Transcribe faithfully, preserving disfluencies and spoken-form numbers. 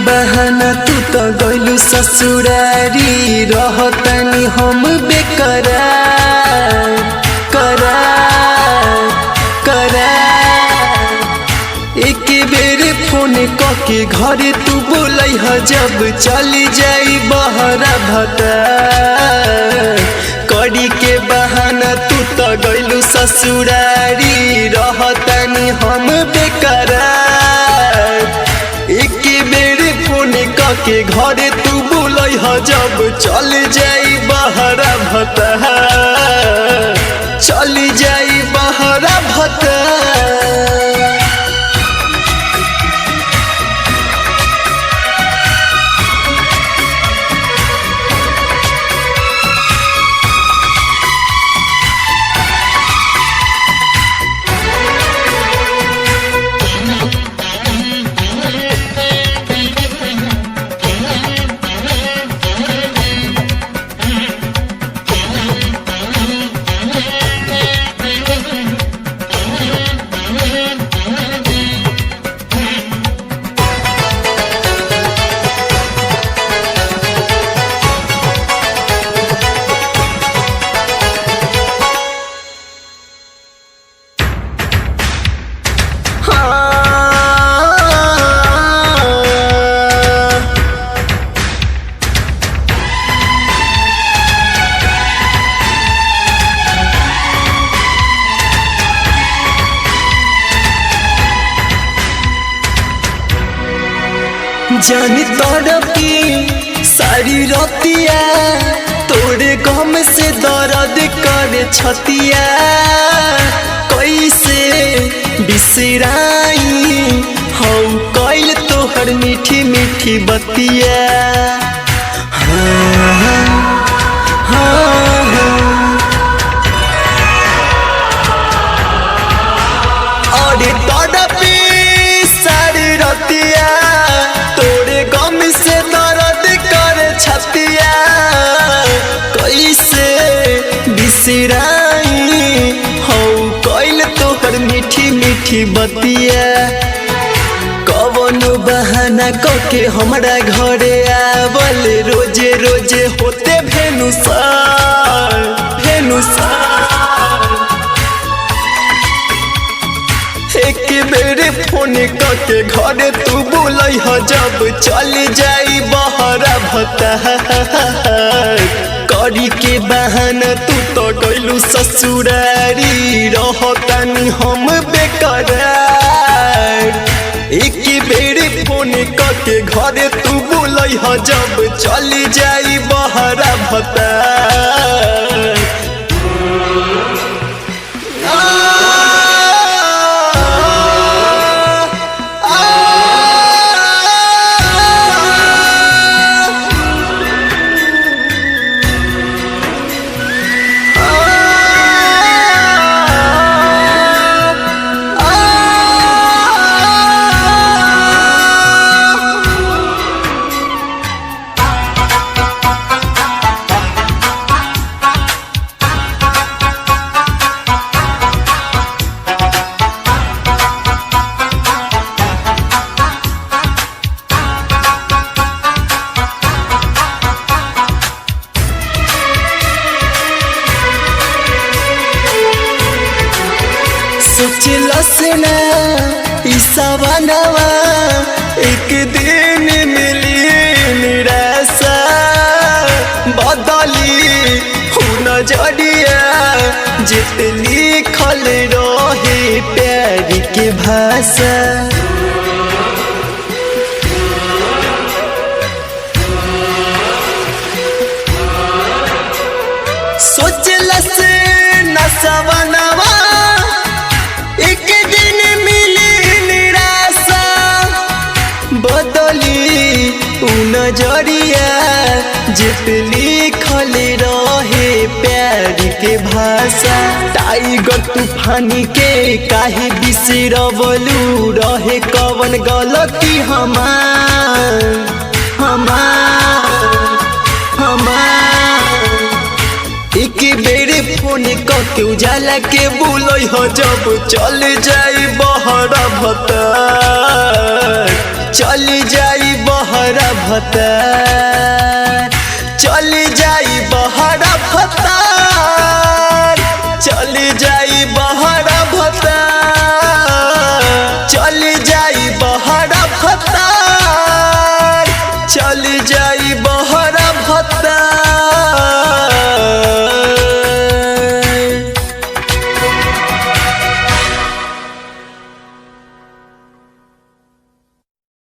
बहाना तू तो गइलू ससुरारी रहतनी हम बेकरार करार करार। एक बेर फोन कके घरे तू बोलै ह जब चली जाई बहरा भतार। कड़ी के बहाना तू तो गइलू ससुरारी रहतनी हम बेकरार। एक बेर फोन कके घरे तू बोलै ह जब चल जाई बहरा भतार चली जाई बहरा भतार। जानी तड़पी सारी रतिया तोरे गम से दर्द करे छतिया। कैसे बिसराई हौ कैल तोहर मीठी मीठी बतिया। हाँ हाँ हाँ अरे तड़पी सारी रतिया छतिया। कैसे बिसराई हौ कैल तोहर मीठी मीठी बतिया। कवनो बहाना कके हमरा घरे आवल रोजे रोजे होते भेनुसार भेनुसार। एक बेर फोन कके घरे तू बोलै ह जब चल जाई बहरा भतार। कड़ी के बहाना तू तो गइलू ससुरारी रहतनी हम बेकरार। एक बेर फोन कके घरे तू बोलै ह जब चल जाई बहरा भतार। सोचलस ना ई सवनवा एक दिन मिली निराशा। बदली हो नजरिया जित लिखल रहे प्यार के भाषा। सोचलस ना सवनवा एक दिन मिली निराशा। बदली उ नजरिया जित लिखल रहे प्यार के भाषा। टाइगर तूफानी के काहे बिसरवलू रहे कवन गलती हमार हमार हमार। एक बेर फोन कके उजाला के बोलै ह जब चल जाई बहरा भतार। चली जाई बहरा भतार, चली जाई बहरा भतार, चली जाई बहरा भतार, चली जाई बहरा भतार, चली जाई।